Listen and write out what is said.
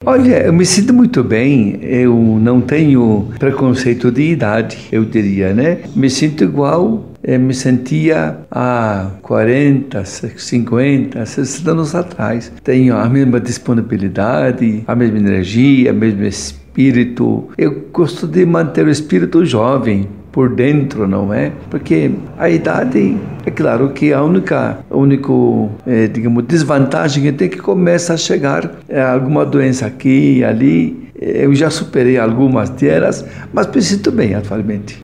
Olha, eu me sinto muito bem, eu não tenho preconceito de idade, eu diria, né? Me sinto igual, me sentia há 40, 50, 60 anos atrás. Tenho a mesma disponibilidade, a mesma energia, o mesmo espírito. Eu gosto de manter o espírito jovem por dentro, não é? Porque a idade, é claro que a única digamos, desvantagem que tem que começa a chegar alguma doença aqui e ali. Eu já superei algumas delas, mas me sinto bem atualmente.